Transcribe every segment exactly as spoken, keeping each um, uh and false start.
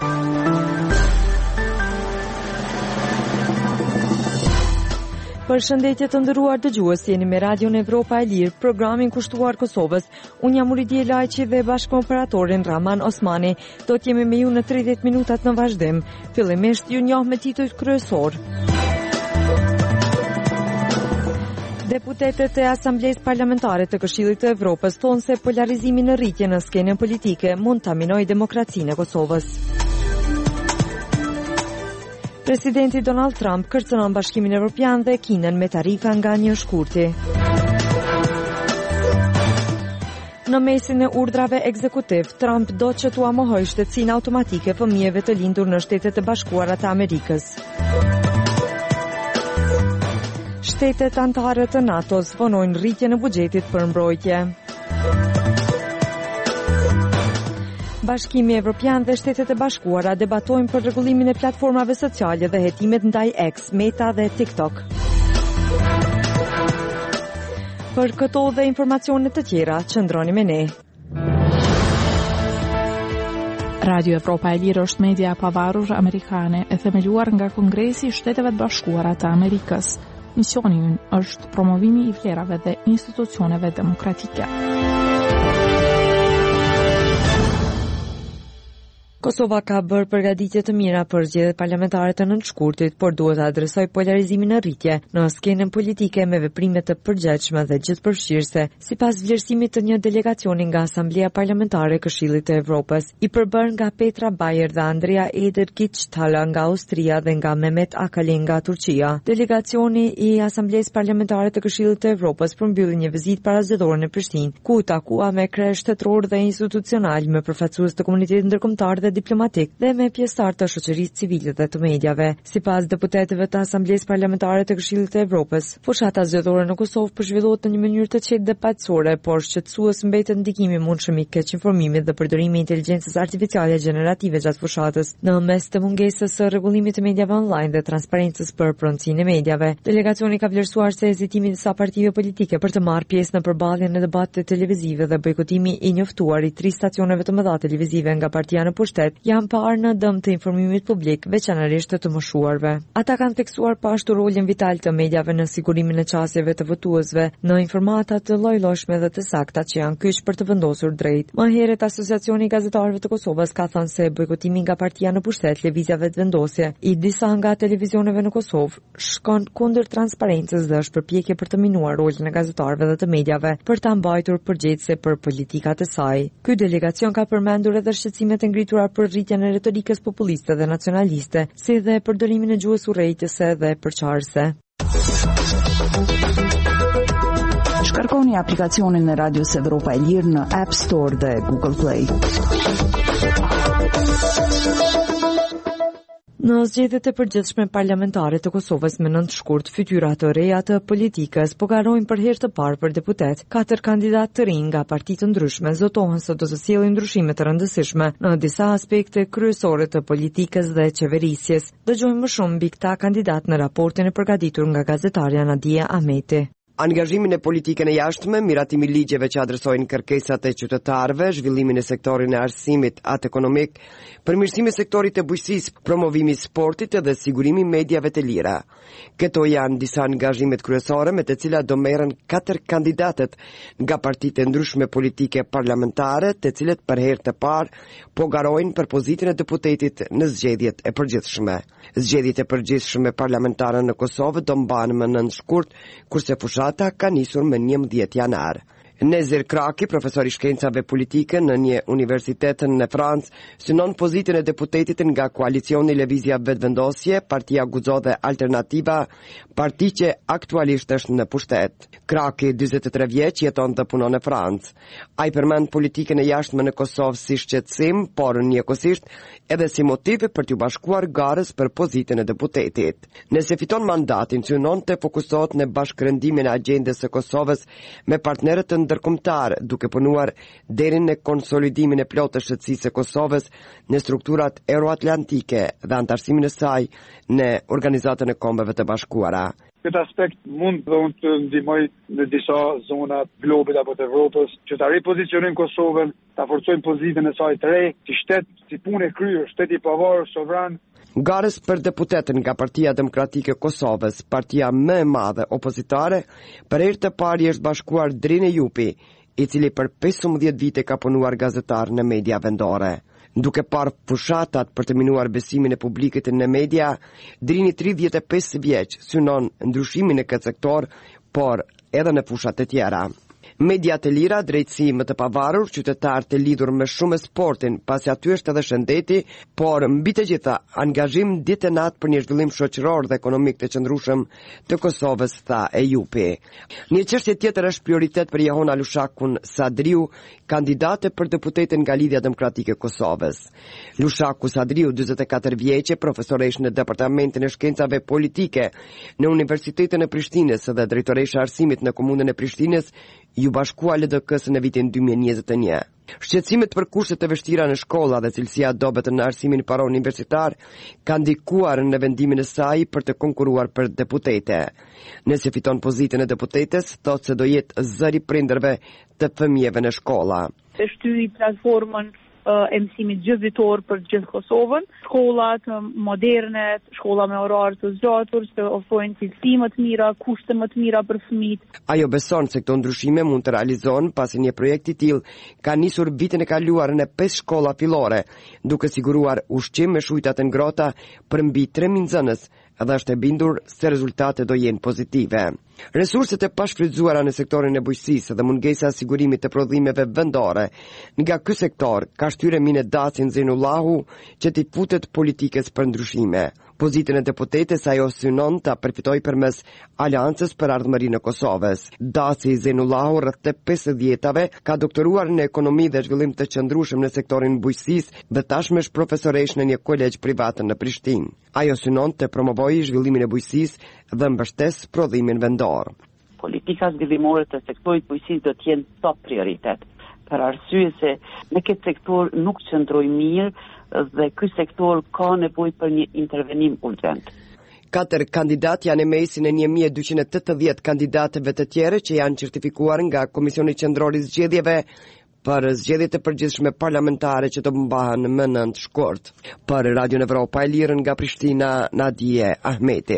Përshëndetje të nderuar dëgjues, jeni me Radion Evropa e Lirë, programin kushtuar Kosovës. Unë jam Uridia Lajqi dhe bashkë me operatorin Rahman Osmani. Do të jemi me ju në tridhjetë minutat në vazhdim. Fillimisht ju njoh me titujt kryesor. Deputetët e Asamblesë Parlamentare të Këshillit të Evropës thonë se polarizimi në rritje në skenën politike mund ta minojë demokracinë e Kosovës. Presidenti Donald Trump kërcënon Bashkimin Evropian dhe Kinën me tarifa nga një shkurti. Në mesin e urdhrave ekzekutiv, Trump do që t'u mohojë shtetësinë automatike fëmijëve të lindur në Shtetet e Bashkuara të Amerikës. Shtetet anëtare të NATO-s vonojnë rritje në buxhetit për mbrojtje. Bashkimi Evropian dhe Shtetet e Bashkuara debatojnë për rregullimin e platformave sociale dhe hetimet ndaj X, Meta dhe TikTok. Për këto dhe informacione të tjera, qëndroni me ne. Radio Evropa e Lirë është media pavarur amerikane e themeluar nga Kongresi i Shteteve të Bashkuara të Amerikës. Misioni ynë është promovimi i vlerave dhe institucioneve demokratike. Kosova ka bërë përgatitje të mira për zgjedhjet parlamentare të nëntëshkurtit, por duhet të adresojë polarizimin në rritje në skenën politike me veprime të përgjithshme dhe gjithëpërfshirëse, sipas vlerësimit të një delegacioni nga Asamblea Parlamentare e Këshillit të Evropës, i përbërë nga Petra Bayer dhe Andrea Eder Giçtala nga Austria dhe nga Mehmet Akali nga Turqia. Delegacioni i Asamblesë Parlamentare të Këshillit të Evropës përmbylli një vizitë parazgjedhore në Prishtinë, ku u takua me krye shtetëror dhe institucional, me përfaqësues të komunitetit ndërkombëtar dhe diplomatik dhe me pjesëtar të shoqërisë civile dhe të mediave. Sipas deputetëve të Asamblesë Parlamentare të Këshillit të Evropës, fushata zgjedhore në Kosovë po zhvillohet në një mënyrë të qetë dhe paqësore, por shqetësues mbetet ndikimi i mundshëm i keq informimit dhe përdorimi i inteligjencës artificiale gjenerative gjatë fushatës, në mes të mungesës së rregullimit të mediave online dhe transparencës për pronësinë e mediave. Delegacioni ka vlerësuar se hezitimi i disa partive politike për të marrë pjesë në përballjen e debateve televizive dhe bojkotimi i njoftuar i tri stacioneve të mëdha televizive nga partia në pushtet janë parë në dëm të informimit publik, veçanërisht të të moshuarve. Ata kanë theksuar po ashtu rolin vital të mediave në sigurimin e qasjeve të votuesve, në informata të lloj-llojshme dhe të sakta që janë kyç për të vendosur drejt. Më herët Asociacioni i Gazetarëve të Kosovës ka thënë se bojkotimi nga partia në pushtet, lëvizjave të vendosje i disa nga televizioneve në Kosovë shkon kundër transparencës dhe është përpjekje për të minuar rolin e gazetarëve dhe të mediave për ta mbajtur përgjegjëse për politikat e saj. Ky delegacion ka përmendur edhe shqetësimet e ngritura për rritjen e retorikës populiste dhe nacionaliste, si dhe përdorimin e gjuhës urrejtëse dhe përçarëse. Shkarkoni aplikacionin e Radios Evropa e Lirë në App Store dhe Google Play. Në zgjedhjet e përgjithshme parlamentare të Kosovës me nëntëshkurt, fytyra të reja të politikës po garojnë për herë të parë për deputet. Katër kandidatë të rinj nga parti të ndryshme zotohen se do të sjellin ndryshime të rëndësishme në disa aspekte kryesore të politikës dhe qeverisjes. Dëgjojmë më shumë mbi këta kandidatë në raportin e përgatitur nga gazetarja Nadia Ahmeti. Angazhimin e politikën e jashtme, miratimi ligjeve që adresojnë kërkesat e qytetarëve, zhvillimin e sektorit e arsimit atë ekonomik, përmirësimi i sektorit të bujqësisë, promovimi i sportit dhe sigurimi i mediave të lira. Këto janë disa angazhimet kryesore me të cilat do merren katër kandidatët nga partitë ndryshme politike parlamentare, të cilët për herë të parë po garojnë për pozitën e deputetit në zgjedhjet e përgjithshme. Zgjedhjet e përgjithshme parlamentare në Kosovë do mbahen më nëntëshkurt, kurse fushata ka nisur më njëmbëdhjetë janar. Nezir Kraki, profesor i shkencave politike në një universitet në Francë, synon pozitën e deputetit nga koalicioni Lëvizja Vetëvendosje, Partia Guxo dhe Alternativa, parti që aktualisht është në pushtet. Kraki, dyzet e tre vjeç, jeton dhe punon në Francë. Ai përmend politikën e jashtme në Kosovë si shqetësim, por njëkohësisht edhe si motiv për t'u bashkuar garës për pozitën e deputetit. Nëse fiton mandatin, synon të fokusohet në bashkërendimin e agjendës së Kosovës me partnerët të ndërkombëtar, duke punuar deri në konsolidimin e plotë të shëtësisë së Kosovës në strukturat euroatlantike dhe antarësimin e saj në Organizatën e Kombeve të Bashkuara. Këtë aspekt mund dhe unë të ndihmoj në disa zona globit apo të Evropës që ta ripozicionojnë Kosovën, ta forcojnë pozitën e saj të re, si shtet, si punë e kryer, shteti i pavarur, sovran. Garës për deputetën nga Partia Demokratike e Kosovës, partia më e madhe opozitare, për herë të parë është bashkuar Drinë Jupi, i cili për pesëmbëdhjetë vite ka punuar gazetar në media vendore. Duke parë fushatat për të minuar besimin e publikut në media, Drini tridhjetë e pesë vjeç synon ndryshimin në këtë sektor, por edhe në fushat e tjera. Media të lira, drejtësi më të pavarur, qytetar të lidhur me shumë sportin, pasi aty është edhe shëndeti, por mbi të gjitha angazhim ditë e natë për një zhvillim shoqëror dhe ekonomik të qëndrueshëm të Kosovës, tha e Jupi. Një çështje tjetër është prioritet për Jehona Lushakun Sadriu, kandidate për deputetën nga Lidhja Demokratike e Kosovës. Lushaku Sadriu, dyzet e katër vjeçë, profesoresh në Departamentin e Shkencave Politike në Universitetin e Prishtinës dhe drejtoresha e arsimit në Komunën e Prishtinës, ju bashkua L D K-s në vitin dy mijë e njëzet e një. Shqetësimet për kushtet të vështira në shkolla dhe cilësia dobet në arsimin para universitar kanë ndikuar në vendimin e saj për të konkuruar për deputete. Nëse fiton pozitën e deputetes, thotë se do jetë zëri prindërve të fëmijëve në shkolla. Të shtyri platformën e mësimit gjithëvitor për gjithë Kosovën, shkollat moderne, shkolla me orar të zgjatur, që ofrojnë cilësi më të mira, kushte më të mira për fëmijët. Ajo beson se këto ndryshime mund të realizohen pasi një projekt i tillë ka nisur vitin e kaluar në pesë shkolla fillore, duke siguruar ushqim me shujta të ngrohta për mbi tre mijë nxënës, edhe është e bindur se rezultatet do jenë pozitive. Resurset e pashfrytzuara në sektorin e bujqësisë dhe mungesa e sigurimit të prodhimeve vendore nga ky sektor ka shtyre mine Dacin Zenullahu që t'i futet politikës për ndryshime. Pozitën e deputetes ajo synon ta përfitoj përmes Aleancës për Ardhmërinë e Kosovës. Daci Zenullahu rreth të pesëdhjetave ka doktoruar në ekonomi dhe zhvillim të qëndrueshëm në sektorin bujqësisë dhe tashmë është profesoresh në një kolegj privat në Prishtinë. Ajo synon të promovojë zhvillimin e bujqësisë dhe mbështes prodhimin vendor. Politika zhvillimore të sektorit bujqësisë do të jenë top prioritet, për arsye se në këtë sektor nuk qëndroj mirë dhe ky sektor ka nevojë për një intervenim urgjent. Katër kandidat janë e mesin e një mijë e dyqind e tetëdhjetë kandidatëve të tjerë që janë certifikuar nga Komisioni Qendror i Zgjedhjeve për zgjedhjet e përgjithshme parlamentare që do mbahen më nëntë shkurt. Për Radio Evropa e Lirë nga Prishtina, Nadije Ahmeti.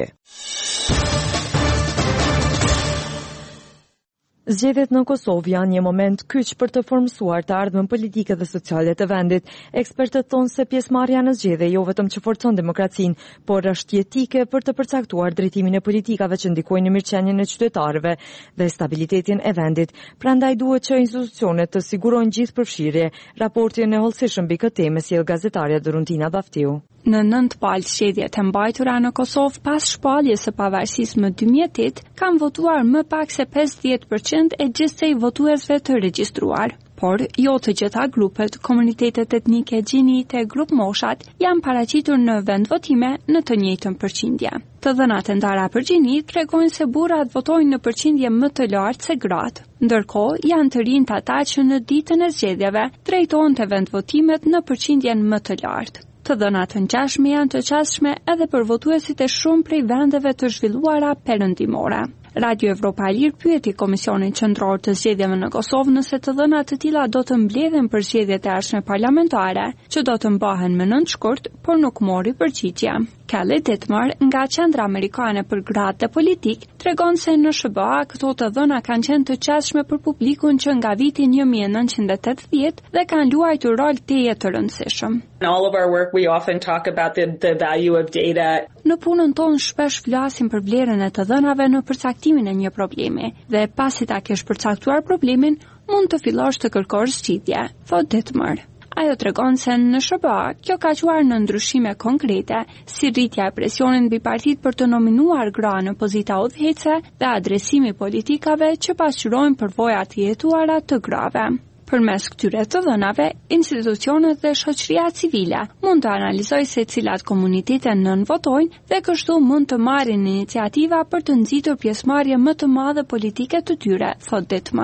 Zgjedhjet në Kosovë janë një moment kyç për të formsuar të ardhmen politike dhe sociale të vendit. Ekspertët thonë se pjesëmarrja në zgjedhje jo vetëm që forcon demokracinë, por është jetike për të përcaktuar drejtimin e politikave që ndikojnë në mirëqenien e qytetarëve dhe stabilitetin e vendit. Prandaj duhet që institucionet të sigurojnë gjithë përfshirje. Raportin e hollësishëm mbi këtë temë sjell gazetarja Doruntina Baftiu. Në nëntë palë zgjedhjet e mbajtura në Kosovë pas shpalljes së pavarësisë më dy mijë e tetë, kanë votuar më pak se pesëdhjetë përqind e gjithsej votuesve të regjistruar. Por jo të gjitha grupet, komunitetet etnike, gjinite, grup moshat janë paraqitur në vend votime në të njëjtën përqindje. Të dhënat e ndara për gjinit tregojnë se burrat votojnë në përqindje më të lartë se gratë. Ndërkohë, janë të rinjt ata që në ditën e zgjedhjeve drejtohen te vendvotimet në përqindjen më të lartë. Të dhënat të ngjashme janë të qasshme edhe për votuesit e shumë prej vendeve të zhvilluara perëndimore. Radio Evropa e Lirë pyeti Komisionin Qendror të Zgjedhjeve në Kosovë nëse të dhënat të tilla do të mbledhen për zgjedhjet e ardhshme parlamentare, që do të mbahen më nëntë shkurt, por nuk mori përgjigje. Kelly Dittmer nga Qendra Amerikane për Gratë dhe Politik tregon se në S B A këto të dhëna kanë qenë të qasshme për publikun që nga viti një mijë e nëntëqind e tetëdhjetë dhe kanë luajtur rol teje të rëndësishëm. In all of our work we often talk about the, the value of data. Në punën tonë shpesh flasim për vlerën e të dhënave në përcaktimin e një problemi dhe pasi ta kesh përcaktuar problemin, mund të fillosh të kërkosh zgjidhje, thot Dittmer. Ajo tregon se në S B A kjo ka quar në ndryshime konkrete, si rritja e presionit mbi partitë për të nominuar gra në pozita udhëheqëse dhe adresimi politikave që pasqyrojnë përvoja të jetuara të grave. Përmes këtyre të dhënave, institucionet dhe shoqëria civile mund të analizojë se cilat komunitete nënvotojnë dhe kështu mund të marrin iniciativa për të nxitur pjesëmarrje më të madhe politike të tyre, thot Dittmer.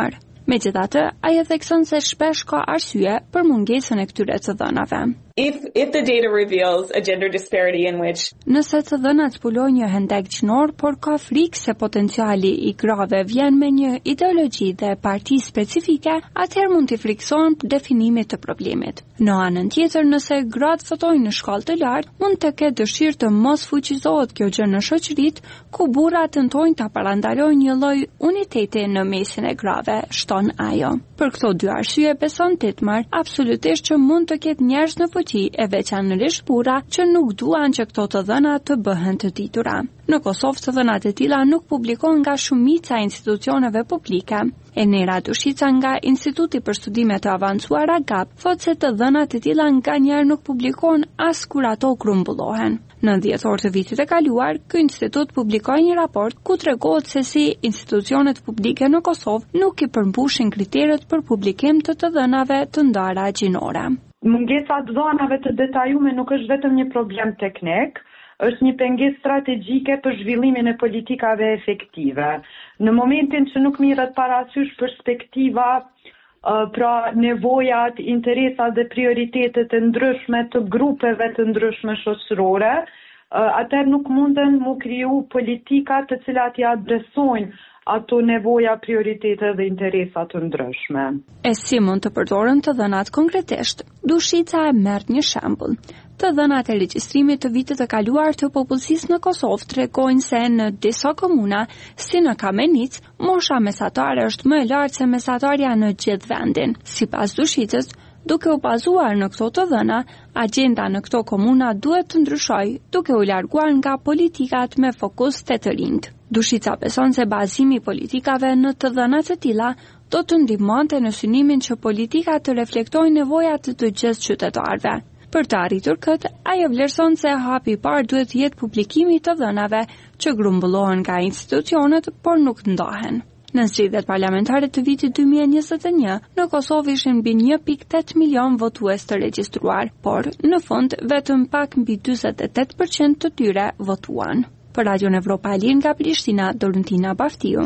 Megjithatë, ai e thekson se shpesh ka arsye për mungesën e këtyre të dhënave. If if the data reveals a gender disparity in which Nëse të dhënat zbulojnë një hendek gjinor, por ka frikë se potenciali i grave vjen me një ideologji dhe parti specifike, atëherë mund t'i frikësohen definimit të problemit. Në anën tjetër, nëse gratë votojnë në shkallë të lartë, mund të ketë dëshirë të mos fuqizohet kjo gjë në shoqëritë ku burrat tentojnë ta parandalojnë një lloj uniteti në mesin e grave, shton ajo. Për këto dy arsye beson Titmar absolutisht që mund të ketë njerëz në fuqi, e veçanërisht burra, që nuk duan që këto të dhëna të bëhen të ditura. Në Kosovë të dhënat e tilla nuk publikohen nga shumica e institucioneve publike. Enera Dushica nga Instituti për Studime të Avancuara G A P thotë se të dhënat e tilla nganjëherë nuk publikohen as kur ato grumbullohen. Në dhjetor të vitit e kaluar, ky institut publikoi një raport ku tregohet se si institucionet publike në Kosovë nuk i përmbushin kriteret për publikim të të dhënave të ndara gjinore. Mungesa e dhënave të detajume nuk është vetëm një problem teknik, është një pengesë strategjike për zhvillimin e politikave efektive. Në momentin që nuk mirret parasysh perspektiva, uh, pra nevojat, interesat dhe prioritetet e ndryshme të grupeve të ndryshme shoqërore, uh, atëherë nuk munden mu kriju politika të cilat i adresojnë ato nevoja, prioritete dhe interesa të ndryshme. E si mund të përdoren të dhënat konkretisht? Dushica e merr një shembull. Të dhënat e regjistrimit të vitit të kaluar të popullsisë në Kosovë tregojnë se në disa komuna, si në Kamenic, mosha mesatare është më e lartë se mesatarja në gjithë vendin. Sipas Dushicës, duke u bazuar në këto të dhëna, agjenda në këto komuna duhet të ndryshojë, duke u larguar nga politikat me fokus te të rinjt. Dushica beson se bazimi i politikave në të dhënat e tilla do të ndihmonte në synimin që politikat të reflektojnë nevojat të të gjithë qytetarëve. Për të arritur këtë, ajo vlerëson se hapi i parë duhet të jetë publikimi të dhënave që grumbullohen nga institucionet, por nuk ndahen. Në zgjedhjet parlamentare të vitit dy mijë e njëzet e një, në Kosovë ishin mbi një pikë tetë milion votues të regjistruar, por në fund vetëm pak mbi njëzet e tetë përqind të tyre votuan. Për Radion Evropa e Lirë nga Prishtina, Dorentina Baftiu.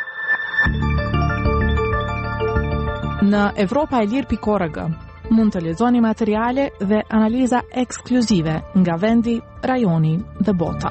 Në evropa e lirë pikë org mund të lexoni materiale dhe analiza ekskluzive nga vendi, rajoni dhe bota.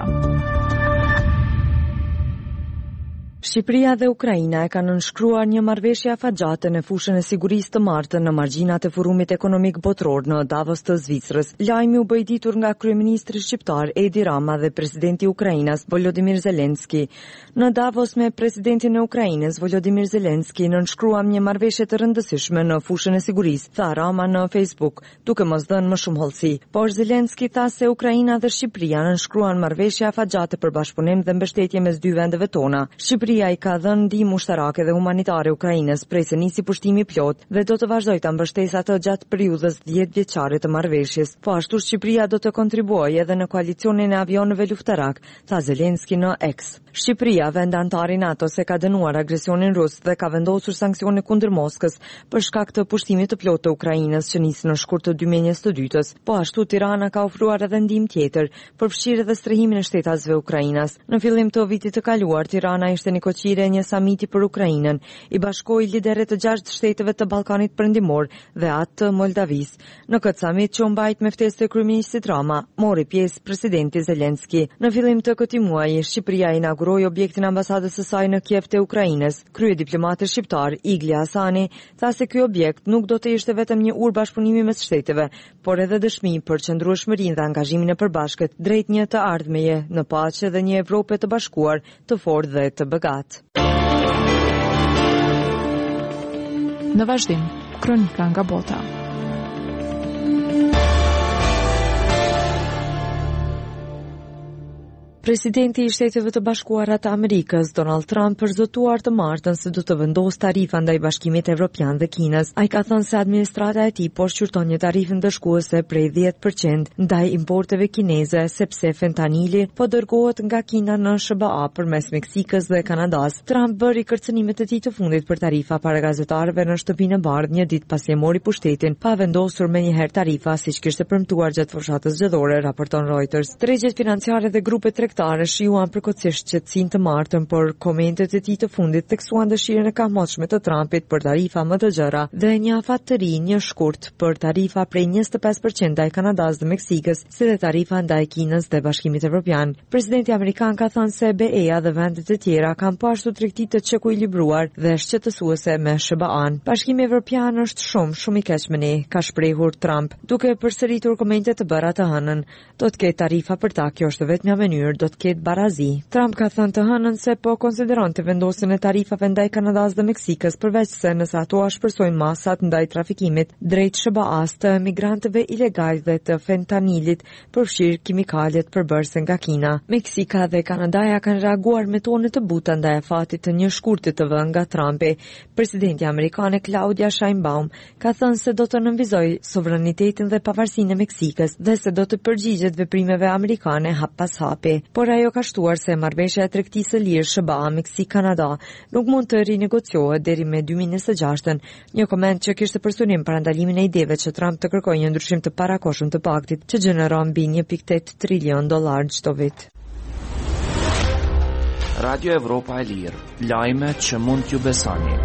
Shqipëria dhe Ukraina e kanë nënshkruar një marrëveshje afatgjate në fushën e sigurisë të martën në margjinat e Forumit Ekonomik Botror në Davos të Zvicrës. Lajmi u bë i ditur nga kryeministri shqiptar Edi Rama dhe presidenti i Ukrainës Volodymyr Zelensky. Në Davos me presidentin e Ukrainës Volodymyr Zelensky nënshkruam një marrëveshje të rëndësishme në fushën e sigurisë, tha Rama në Facebook, duke mos dhënë më shumë hollësi. Por Zelensky tha se Ukraina dhe Shqipëria nënshkruan marrëveshje afatgjate për bashkëpunim dhe mbështetje mes dy vendeve tona. Shqipëria i ka dhënë ndihmë ushtarake dhe humanitare Ukrainës prej se nisi pushtimi plot dhe do të vazhdojë ta mbështesë atë gjatë periudhës dhjetë vjeçare të marrëveshjes. Po ashtu Shqipëria do të kontribuojë edhe në koalicionin e avionëve luftarak, tha Zelensky në X. Shqipëria, vend antar i NATO, se ka dënuar agresionin rus dhe ka vendosur sanksione kundër Moskës për shkak të pushtimit të plot të Ukrainës që nisi në shkurt të dy mijë e njëzet e dytës. Po ashtu Tirana ka ofruar edhe ndihmë tjetër, përfshirë edhe strehimin e shtetasve Ukrainas. Në fillim të vitit të kaluar, Tirana ishte një koqire një samiti për Ukrainën, i bashkoi liderët të gjashtë shteteve të Ballkanit Perëndimor dhe atë të Moldavis. Në këtë samit që u mbajt me ftesë të kryeministit Rama, mori pjesë presidenti Zelensky. Në fillim të këtij muaji, Shqipëria inauguroi objektin e ambasadës së saj në Kiev të Ukrainës. Krye diplomati shqiptar Igli Hasani tha se ky objekt nuk do të ishte vetëm një ur bashkëpunimi mes shteteve, por edhe dëshmi për qëndrueshmërinë dhe angazhimin e përbashkët drejt një të ardhmeje në paqe dhe një Evrope të bashkuar, të fortë dhe të begatë. Në vazhdim, kronika nga bota. Presidenti i Shteteve të Bashkuara të Amerikës, Donald Trump, përzotuar të martën se do të vendos tarifa ndaj Bashkimit Evropian dhe Kinës. Ai ka thënë se administrata e tij po shqyrton një tarifë ndëshkuese prej dhjetë përqind ndaj importeve kineze, sepse fentanili po dërgohet nga Kina në S B A përmes Meksikës dhe Kanadas. Trump bëri kërcënimet e tij të fundit për tarifa para gazetarëve në shtëpinë e Bardhë një ditë pasi e mori pushtetin, pa vendosur menjëherë tarifa siç kishte premtuar gjatë fushatës zgjedhore, raporton Reuters. Tregjet financiare dhe grupet tregtare Anëtarë shijuan përkohësisht qetësinë të martën, por komentet e tij të fundit theksuan dëshirën e kamotshme të Trumpit për tarifa më të gjëra dhe një afat të ri një shkurt për tarifa prej njëzet e pesë përqind ndaj Kanadas dhe Meksikës, si dhe tarifa ndaj Kinës dhe Bashkimit Evropian. Presidenti amerikan ka thënë se B E-ja dhe vendet e tjera kanë pashtu tregti të çekuilibruar dhe shqetësuese me S B A-n. Bashkimi Evropian është shumë, shumë i keq me ne, ka shprehur Trump, duke përsëritur komente të bëra të hënën. Do të ketë tarifa për ta, kjo është vetmja mënyrë, do të ketë barazi. Trump ka thënë të hënën se po konsideronte vendosjen e tarifave ndaj Kanadas dhe Meksikës, përveç se nëse ato shpërsojnë masat ndaj trafikimit drejt S B A-s të migrantëve ilegal dhe të fentanilit, përfshirë kimikalet përbërëse nga Kina. Meksika dhe Kanadaja kanë reaguar me tone të buta ndaj afatit të një shkurti të vënë nga Trumpi. Presidenti amerikane Claudia Sheinbaum ka thënë se do të nënvizojë sovranitetin dhe pavarësinë e Meksikës dhe se do të përgjigjet veprimeve amerikane hap pas hapi, por ajo ka shtuar se marrëveshja e tregtisë së lirë S B A Meksik-Kanada nuk mund të rinegociohet deri me dy mijë e njëzet e gjashtë, një koment që kishte për synim parandalimin e ideve që Trump të kërkojë një ndryshim të parakohshëm të paktit që gjeneron mbi një pikë tetë trilion dollar çdo vit. Radio Evropa e Lirë, lajme që mund t'ju besoni.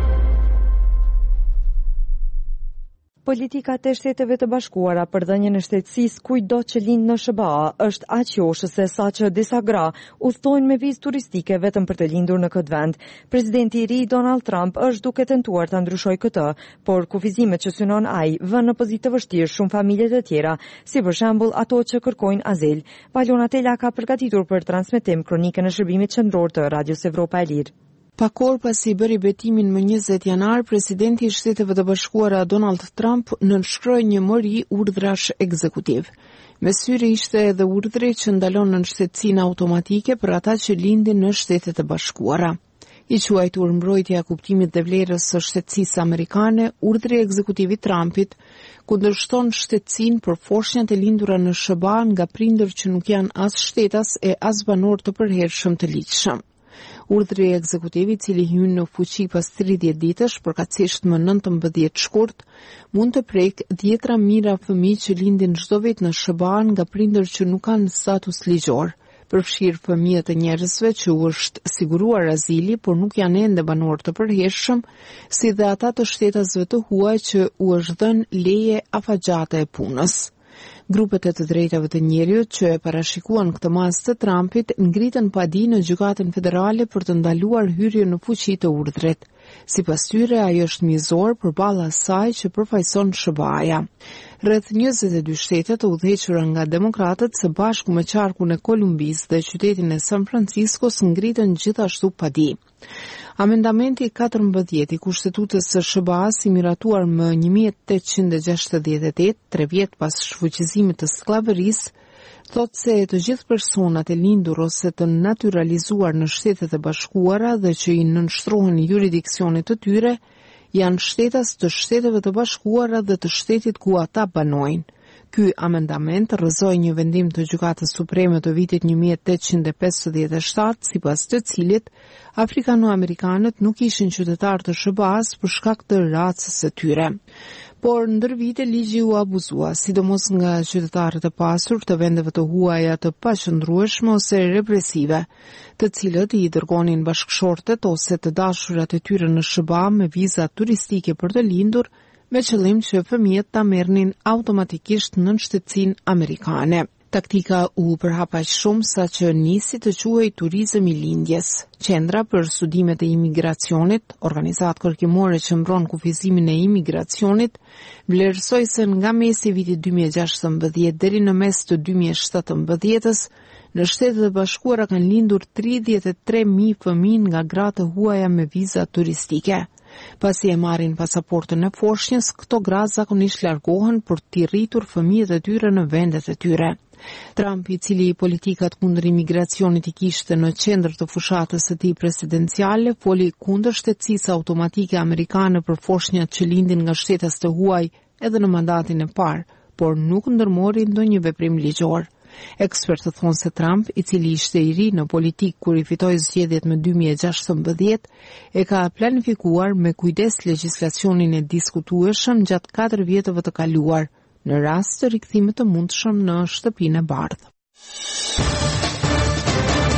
Politika e Shteteve të Bashkuara për dhënien e shtetësisë kujtdo që lind në S B A është aq joshëse sa që disa gra udhtojnë me vizë turistike vetëm për të lindur në këtë vend. Presidenti i ri Donald Trump është duke tentuar ta ndryshojë këtë, por kufizimet që synon ai vënë në pozitë të vështirë shumë familje të tjera, si për shembull ato që kërkojnë azil. Valona Tela ka përgatitur për transmetim kronikën e shërbimit qendror të Radios Evropa e Lirë. Pak orë pasi bëri betimin më njëzet janar, presidenti i Shteteve të Bashkuara Donald Trump nënshkroi një mori urdhrash ekzekutiv. Me syre ishte edhe urdhri që ndalon nënshtetësinë automatike për ata që lindin në Shtetet e Bashkuara. I quajtur mbrojtja e kuptimit dhe vlerës së shtetësisë amerikane, urdhri ekzekutiv i Trumpit kundërshton shtetësinë për foshnjat e lindura në S B A nga prindër që nuk janë as shtetas e as banor të përhershëm të ligjshëm. Urdhri ekzekutiv i cili hyn në fuqi pas tridhjetë ditësh, përkatësisht më nëntëmbëdhjetë shkurt, mund të prek dhjetra mijëra fëmijë që lindin çdo vit në S B A nga prindër që nuk kanë status ligjor, përfshirë fëmijët e njerëzve që u është siguruar azili, por nuk janë ende banor të përhershëm, si dhe ata të shtetasve të huaj që u është dhënë leje afatgjate e punës. Grupet e të drejtave të njerëzit që e parashikuan këtë masë të Trumpit ngritën padi në gjykatën federale për të ndaluar hyrjen në fuqi të urdhrit. Sipas tyre, ai është mjezor përballë asaj që përfaqëson S B A-ja. Rreth njëzet e dy shtete të udhëhequra nga demokratët së bashku me qarkun e Kolumbisë dhe qytetin e San Franciscos ngritën gjithashtu padi. Amendamenti katërmbëdhjetë i Kushtetutës së S B A-s i miratuar më një mijë e tetëqind e gjashtëdhjetë e tetë, tre vjet pas shfuqizimit të skllavërisë, thotë se të gjithë personat e lindur ose të naturalizuar në Shtetet e Bashkuara dhe që i nënshtrohen jurisdiksionit të tyre janë shtetas të Shteteve të Bashkuara dhe të shtetit ku ata banojnë. Ky amendament rrëzoi një vendim të Gjykatës Supreme të vitit një mijë e tetëqind e pesëdhjetë e shtatë, sipas të cilit afrikano-amerikanët nuk ishin qytetarë të S B A-s për shkak të racës së tyre. Por ndër vite ligji u abuzua, sidomos nga qytetarët e pasur të vendeve të huaja të paqëndrueshme ose represive, të cilët i dërgonin bashkëshortet ose të dashurat e tyre në S B A me viza turistike për të lindur, me qëllim që fëmijët ta merrnin automatikisht në shtetësinë amerikane. Taktika u përhap aq shumë sa që nisi të quhej turizëm i lindjes. Qendra për studimet e imigracionit, organizatë kërkimore që mbron kufizimin e imigracionit, vlerësoi se nga mesi i vitit dy mijë e gjashtëmbëdhjetë deri në mes të dy mijë e shtatëmbëdhjetës, në Shtetet e Bashkuara kanë lindur tridhjetë e tre mijë fëmijë nga gratë huaja me viza turistike. Pasi e marrin pasaportën e foshnjës, këto gra zakonisht largohen për t'i rritur fëmijët e tyre në vendet e tyre. Trump, i cili politikat kundër imigracionit i kishte në qendër të fushatës së tij presidenciale, foli kundër shtetësisë automatike amerikane për foshnjat që lindin nga shtetas të huaj edhe në mandatin e parë, por nuk ndërmori ndonjë veprim ligjor. Ekspertët thonë se Trump, i cili ishte i ri në politikë kur i fitoi zgjedhjet në dy mijë e gjashtëmbëdhjetë, e ka planifikuar me kujdes legjislacionin e diskutueshëm gjatë katër vjetëve të kaluar, në rast të rikthimit të mundshëm në shtëpinë e bardhë.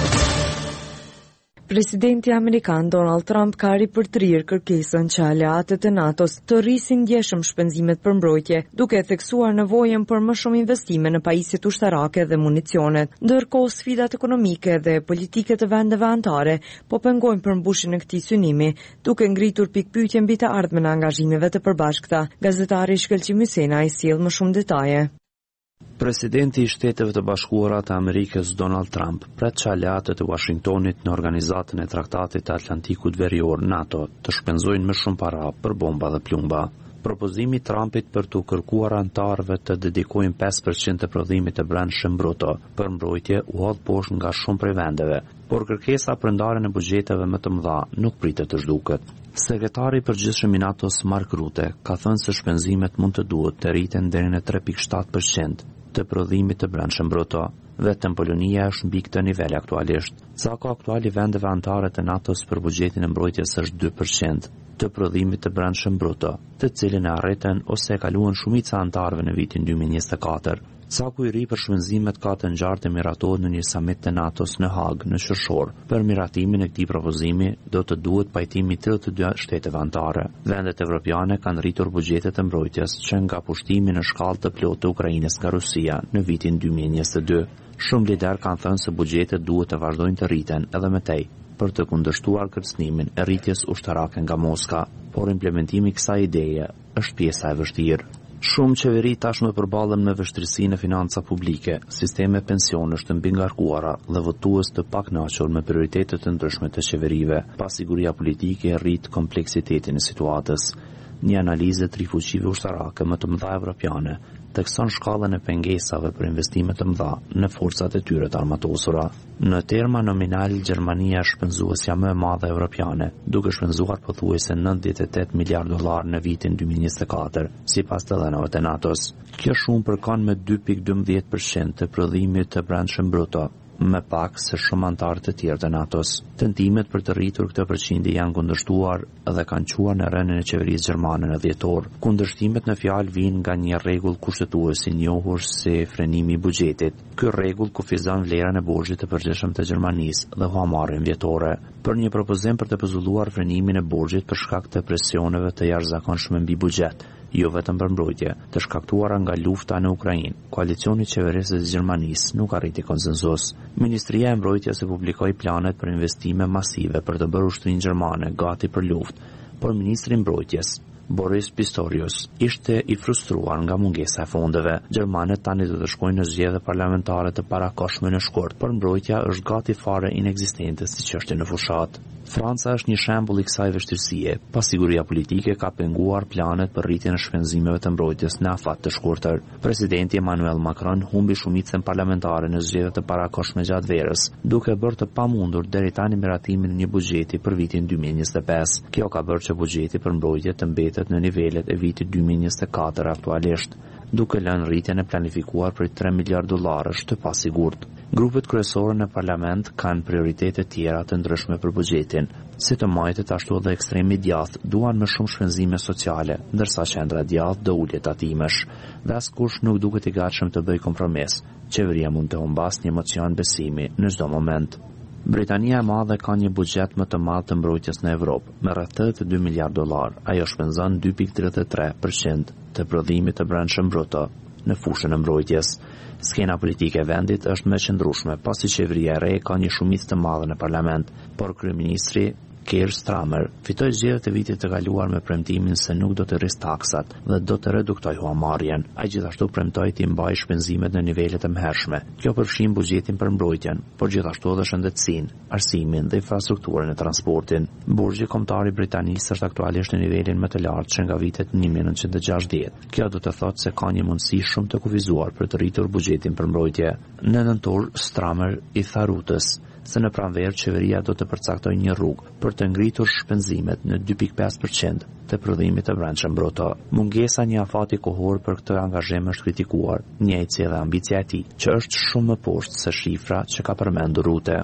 Presidenti Amerikan Donald Trump ka ripërtrirë kërkesën që aleatët e NATO-s të rrisin ndjeshëm shpenzimet për mbrojtje, duke theksuar nevojën për më shumë investime në pajisjet ushtarake dhe municionet. Ndërkohë sfidat ekonomike dhe politike të vendeve anëtare po pengojnë për mbushjen e këtij synimi, duke ngritur pikpyetje mbi të ardhmen e angazhimeve të përbashkëta. Gazetari Shkëlqi Mysena i sjell më shumë detaje. Presidenti i Shteteve të Bashkuara të Amerikës Donald Trump pret që aleatët e Washingtonit në organizatën e Traktatit të Atlantikut Verior NATO të shpenzojnë më shumë para për bomba dhe plumba. Propozimi i Trumpit për të kërkuar anëtarëve të dedikojnë pesë përqind të prodhimit të brendshëm bruto për mbrojtje u hodh poshtë nga shumë prej vendeve, por kërkesa për ndarjen e buxheteve më të mëdha nuk pritet të zhduket. Sekretari i përgjithshëm i NATO-s Mark Rutte ka thënë se shpenzimet mund të duhet të rriten deri në tre pikë shtat përqind të prodhimit të brendshëm bruto. Vetëm Polonia është mbi këtë nivel aktualisht. Cako aktuali vendeve anëtare të NATO-s për buxhetin e mbrojtjes është dy përqind të prodhimit të brendshëm bruto, të cilin e arritën ose e kaluan shumica anëtarëve në vitin dy mijë e njëzet e katër. Caku i ri për shpenzimet ka të ngjartë e miratohet në një samit të NATO-s në Hag në qershor. Për miratimin e këtij propozimi do të duhet pajtimi tridhjetë e dy shteteve anëtare. Vendet evropiane kanë rritur buxhetet e mbrojtjes që nga pushtimi në shkallë të plotë të Ukrainës nga Rusia në vitin dy mijë e njëzet e dy. Shumë lider kanë thënë se buxhetet duhet të vazhdojnë të rriten edhe më tej për të kundërshtuar kërcënimin e rritjes ushtarake nga Moska, por implementimi i kësaj ideje është pjesa e vështirë. Shumë qeveri tashmë përballen me vështirësinë e financa publike, sisteme pensionesh të mbingarkuara dhe votues të pakënaqur me prioritetet të ndryshme të qeverive, pasi siguria politike rrit kompleksitetin e situatës. Një analizë e tri fuqive ushtarake më të mëdha evropiane tekson shkallën e pengesave për investime të mëdha në forcat e tyre të armatosura. Në terma nominal, Gjermania është shpenzuesja më e madhe evropiane, duke shpenzuar pothuajse nëntëdhjetë e tetë miliardë dollar në vitin dy mijë e njëzet e katër, sipas të dhënave të NATO-s. Kjo shumë përkon me dy pikë dymbëdhjetë përqind të prodhimit të brendshëm bruto, më pak se shumë anëtarë të tjerë të NATO-s. Tentimet për të rritur këtë përqindje janë kundërshtuar dhe kanë quar në rënien e qeverisë gjermane në dhjetor. Kundërshtimet në fjalë vijnë nga një rregull kushtetues i njohur si frenimi i buxhetit. Ky rregull kufizon vlerën e borxhit të përgjithshëm të Gjermanisë dhe huamarrjen vjetore. Për një propozim për të pezulluar frenimin e borxhit për shkak të presioneve të jashtëzakonshme mbi buxhet, jo vetëm për mbrojtje, të shkaktuara nga lufta në Ukrainë, koalicioni qeverisës së Gjermanisë nuk arriti konsensus. Ministria e Mbrojtjes e publikoi planet për investime masive për të bërë ushtrinë gjermane gati për luftë, por ministri i Mbrojtjes Boris Pistorius ishte i frustruar nga mungesa e fondeve. Gjermanët tani do të shkojnë në zgjedhje parlamentare të parakohshme në shkurt, por mbrojtja është gati fare inekzistente si çështje në fushat. Franca është një shembull i kësaj vështirësie, pas siguria politike ka penguar planet për rritjen e shpenzimeve të mbrojtjes në afat të shkurtër. Presidenti Emmanuel Macron humbi shumicën parlamentare në zgjedhjet e parakohshme gjatë verës, duke bërë të pamundur deri tani miratimin e një buxheti për vitin dy mijë e njëzet e pesë. Kjo ka bërë që buxheti për mbrojtje të mbetet në nivelet e vitit dy mijë e njëzet e katër aktualisht, duke lënë rritjen e planifikuar për tre miliardë dollarësh të pasigurt. Grupet kryesore në parlament kanë prioritete tjera të ndryshme për buxhetin, si të majtët ashtu edhe ekstremi djathtë duan më shumë shpenzime sociale, ndërsa qendra djathtë do ulje tatimesh, dhe askush nuk duket i gatshëm të bëjë kompromis. Qeveria mund të humbasë një emocion besimi në çdo moment. Britania e Madhe ka një buxhet më të madh të mbrojtjes në Evropë, me rreth tetëdhjetë e dy miliardë dollar. Ajo shpenzon dy pikë tridhjetë e tre përqind të prodhimit të brendshëm bruto në fushën e mbrojtjes. Skena politike e vendit është më e qëndrueshme, pasi qeveria e re ka një shumicë të madhe në parlament, por kryeministri Keir Starmer fitoi zgjedhjet e vitit të kaluar me premtimin se nuk do të rrisë taksat dhe do të reduktoj huamarrjen. Ai gjithashtu premtoi të mbajë shpenzimet në nivele të mëhershme. Kjo përfshin buxhetin për mbrojtjen, por gjithashtu edhe shëndetësinë, arsimin dhe infrastrukturën e transportin. Burgji kombëtar i Britanisë është aktualisht në nivelin më të lartë që nga vitet një mijë e nëntëqind e gjashtëdhjetë. Kjo do të thotë se ka një mundësi shumë të kufizuar për të rritur buxhetin për mbrojtje. Në nëntor, Starmer i tha Rutës se në pranverë qeveria do të përcaktojë një rrugë për të ngritur shpenzimet në dy pikë pesë përqind të prodhimit të brendshëm bruto. Mungesa një afati kohor për këtë angazhim është kritikuar, njëjtë si edhe ambicia e tij, që është shumë më poshtë se shifra që ka përmendur Rute.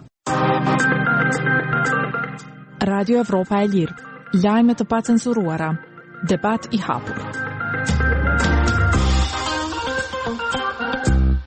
Radio Evropa e Lirë, lajme të pacensuruara, debat i hapur.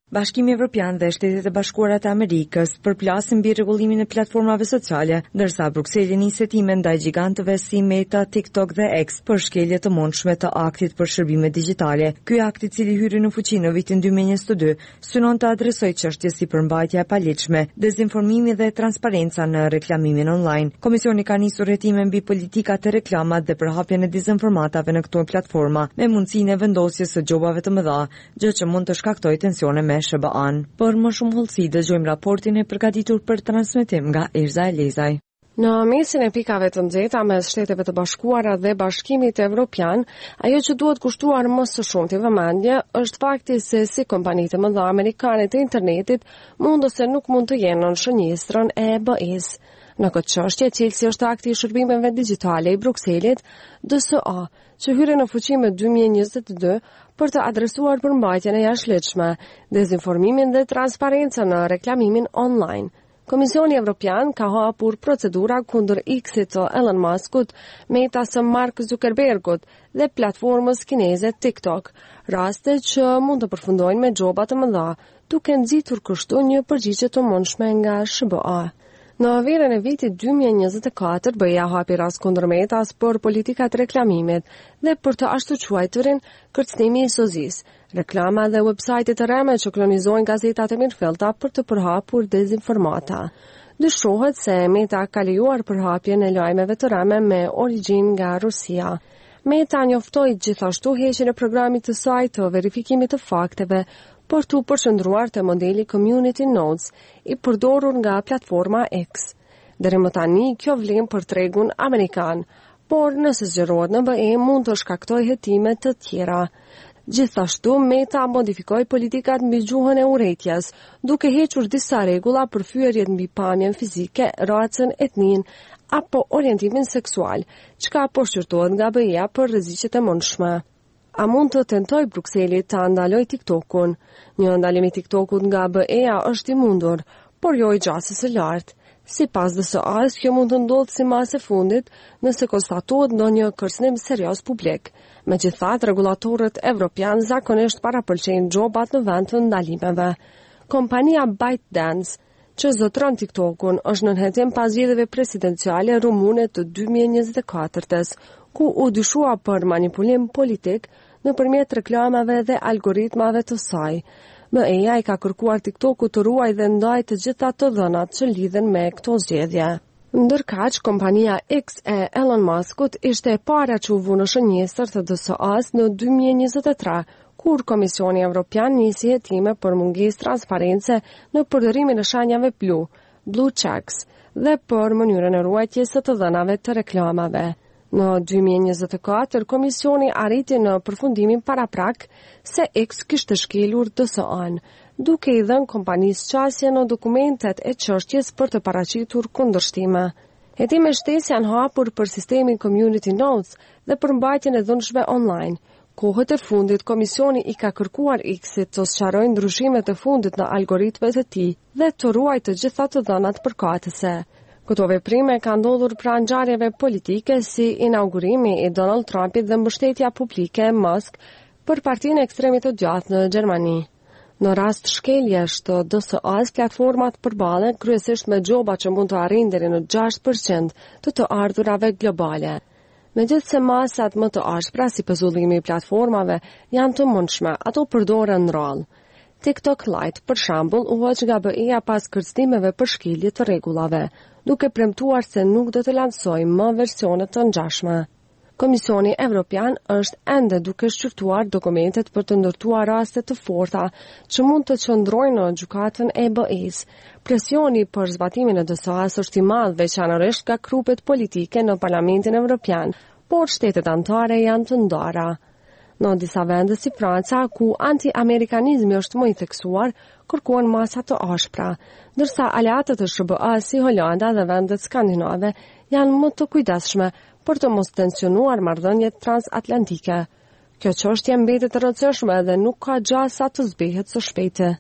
Bashkimi Evropian dhe Shtetet e Bashkuara të Amerikës përplasin mbi rregullimin e platformave sociale, ndërsa Brukseli nis hetime ndaj gjigantëve si Meta, TikTok dhe X për shkelje të mundshme të aktit për shërbime digjitale. Ky akt, i cili hyri në fuqi në vitin dy mijë e njëzet e dy, synon të adresojë çështje si përmbajtja e paligjshme, dezinformimi dhe transparenca në reklamimin online. Komisioni ka nisur hetime mbi politikat e reklamat dhe përhapjen e dezinformatave në këto platforma, me mundësinë e vendosjes së gjobave të mëdha, gjë që mund të shkaktojë tensione me Sh B A-n. Për më shumë hollësi dëgjojmë raportin e përgatitur për transmetim nga Erza Elezaj. Në mesin e pikave të nxehta mes Shteteve të Bashkuara dhe Bashkimit Evropian, ajo që duhet kushtuar më së shumti vëmendje është fakti se si kompanitë e mëdha amerikane të internetit mund ose nuk mund të jenë në shënjestrën e B E-s. Në këtë çështje, cilësi është akti i shërbimeve digjitale i Brukselit, D S A, që hyri në fuqi në dy mijë e njëzet e dy për të adresuar përmbajtjen e jashtëligjshme, dezinformimin dhe transparencën në reklamimin online. Komisioni Evropian ka hapur procedura kundër X-it të Elon Muskut, Meta së Mark Zuckerbergut dhe platformës kineze TikTok, raste që mund të përfundojnë me gjoba të mëdha, duke nxitur kështu një përgjigje të mundshme nga Sh B A. Në verën e vitit dy mijë e njëzet e katër, B E-a hapi rast kundër Metas për politikat reklamimit dhe për të ashtuquajturin kërcënimi i sozis, reklama dhe websajtet të rreme që klonizojnë gazetat e mirëfillta për të përhapur dezinformata. Dyshohet se Meta ka lejuar përhapjen e lajmeve të rreme me origjinë nga Rusia. Meta njoftoi gjithashtu heqjen e programit të saj të verifikimit të fakteve për të përshëndruar te modeli Community Notes i përdorur nga platforma X. Deri më tani kjo vlen për tregun amerikan, por nëse zgjerohet në B E mund të shkaktojë hetime të tjera. Gjithashtu, Meta modifikoi politikat mbi gjuhën e urrëties, duke hequr disa rregulla për fyerjet mbi pamjen fizike, racën, etninë apo orientimin seksual, çka po shqyrtohet nga B E-a për rreziqet e mundshme. A mund të tentoj Brukseli të ndaloj TikTokun? Një ndalim i TikTokut nga B E-a është i mundur, por jo i gjasës së lartë. Sipas D S A-s, kjo mund të ndodhë si masë e fundit nëse konstatohet ndonjë kërcënim serioz publik. Megjithatë, rregullatorët evropian zakonisht parapëlqejnë gjobat në vend të ndalimeve. Kompania ByteDance, që zotron TikTokun, është në hetim pas zgjedhjeve presidenciale rumune të dy mijë e njëzet e katërtës, ku u dyshua për manipulim politik nëpërmjet reklamave dhe algoritmave të saj. B E-a i ka kërkuar TikTokut të ruaj dhe ndaj të gjitha të dhënat që lidhen me këto zgjedhje. Ndërkaq, kompania X e Elon Muskut ishte e para që u vu në shënjestër të D S A-s në dy mijë e njëzet e tre, kur Komisioni Evropian nisi hetime për mungesë transparence në përdorimin e shenjave blu, blue checks, dhe për mënyrën e ruajtjes së të dhënave të reklamave. Në dy mijë e njëzet e katër, Komisioni arriti në përfundimin paraprak se X kishte shkelur D S A-n, duke i dhënë kompanisë qasje në dokumentet e çështjes për të paraqitur kundërshtime. Hetime shtesë janë hapur për sistemin Community Notes dhe për mbajtjen e dhunshme online. Kohët e fundit, Komisioni i ka kërkuar X-it të sqarojë ndryshimet e fundit në algoritmet e tij dhe të ruajë të gjitha të dhënat përkatëse. Këto veprime ka ndodhur pranë ngjarjeve politike si inaugurimi i Donald Trumpit dhe mbështetja publike e Musk për partinë ekstremit të djathtë në Gjermani. Në rast shkeljesh të D S A-s, platformat përballen kryesisht me gjoba që mund të arrijnë deri në gjashtë përqind të të ardhurave globale. Megjithse masat më të ashpra si pezullimi i platformave janë të mundshme, ato përdoren rrallë. TikTok Lite, për shembull, u hoq nga B E-a pas kërcënimeve për shkelje të rregullave, duke premtuar se nuk do të lansojë më versione të ngjashme. Komisioni Evropian është ende duke shqyrtuar dokumentet për të ndërtuar raste të forta që mund të qëndrojnë në gjykatën e B E-s. Presioni për zbatimin e D S A-s është i madh veçanërisht nga grupet politike në Parlamentin Evropian, por shtetet anëtare janë të ndara. Në disa vende si Franca, ku anti-amerikanizmi është më i theksuar, kërkuan masa të ashpra, ndërsa aleatët e Sh B A si Holanda dhe vendet skandinave janë më të kujdesshme për të mos tensionuar marrëdhëniet transatlantike. Kjo çështje mbetet e rëndësishme dhe nuk ka gjasa të zbehet së shpejti.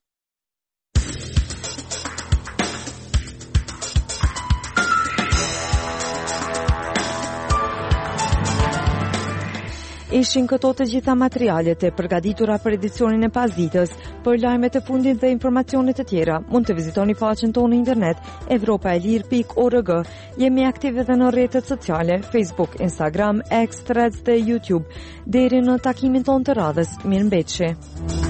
Ishin këto të gjitha materialet e përgatitura për edicionin e pasditës. Për lajmet e fundit dhe informacionet të tjera, mund të vizitoni faqen tonë në internet evropaelir pikë org. Jemi aktive edhe në rrjetet sociale, Facebook, Instagram, X, Threads dhe YouTube. Deri në takimin tonë të radhës, mirëmbëjtje.